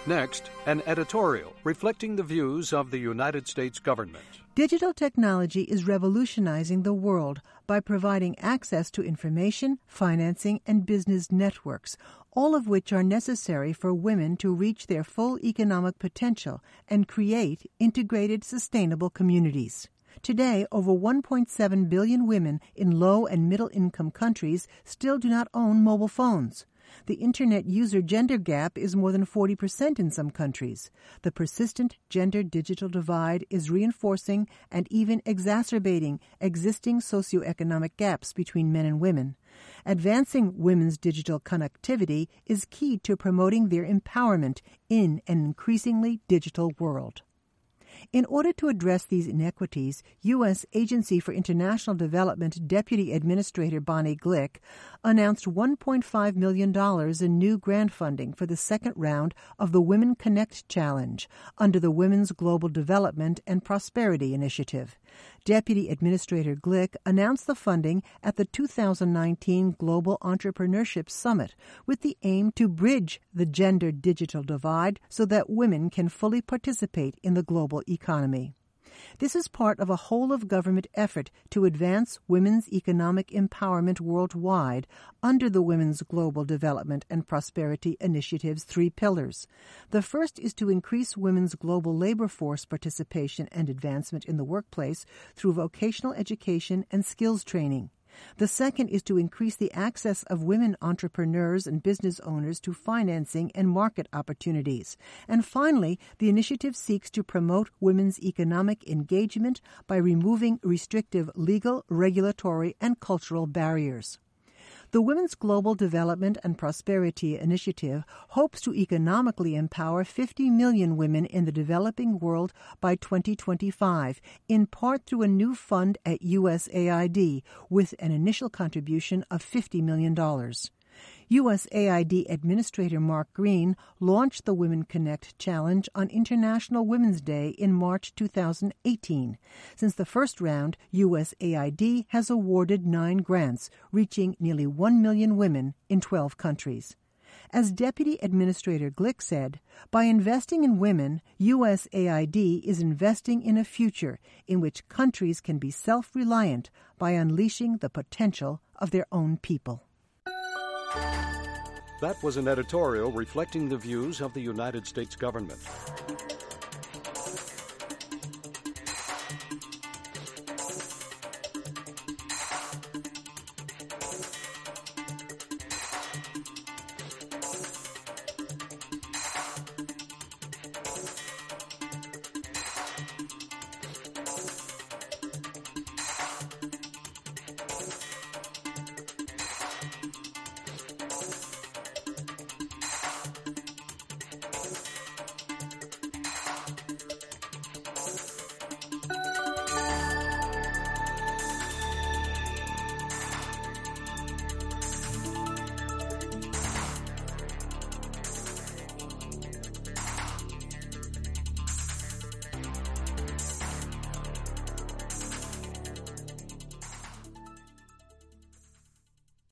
Next, an editorial reflecting the views of the United States government. Digital technology is revolutionizing the world by providing access to information, financing, and business networks, all of which are necessary for women to reach their full economic potential and create integrated, sustainable communities. Today, over 1.7 billion women in low- and middle-income countries still do not own mobile phones. The Internet user gender gap is more than 40% in some countries. The persistent gender-digital divide is reinforcing and even exacerbating existing socioeconomic gaps between men and women. Advancing women's digital connectivity is key to promoting their empowerment in an increasingly digital world. In order to address these inequities, U.S. Agency for International Development Deputy Administrator Bonnie Glick announced $1.5 million in new grant funding for the second round of the Women Connect Challenge under the Women's Global Development and Prosperity Initiative. Deputy Administrator Glick announced the funding at the 2019 Global Entrepreneurship Summit with the aim to bridge the gender-digital divide so that women can fully participate in the global economy. This is part of a whole-of-government effort to advance women's economic empowerment worldwide under the Women's Global Development and Prosperity Initiative's 3 pillars. The first is to increase women's global labor force participation and advancement in the workplace through vocational education and skills training. The second is to increase the access of women entrepreneurs and business owners to financing and market opportunities. And finally, the initiative seeks to promote women's economic engagement by removing restrictive legal, regulatory, and cultural barriers. The Women's Global Development and Prosperity Initiative hopes to economically empower 50 million women in the developing world by 2025, in part through a new fund at USAID, with an initial contribution of $50 million. USAID Administrator Mark Green launched the Women Connect Challenge on International Women's Day in March 2018. Since the first round, USAID has awarded 9 grants, reaching nearly 1 million women in 12 countries. As Deputy Administrator Glick said, by investing in women, USAID is investing in a future in which countries can be self-reliant by unleashing the potential of their own people. That was an editorial reflecting the views of the United States government.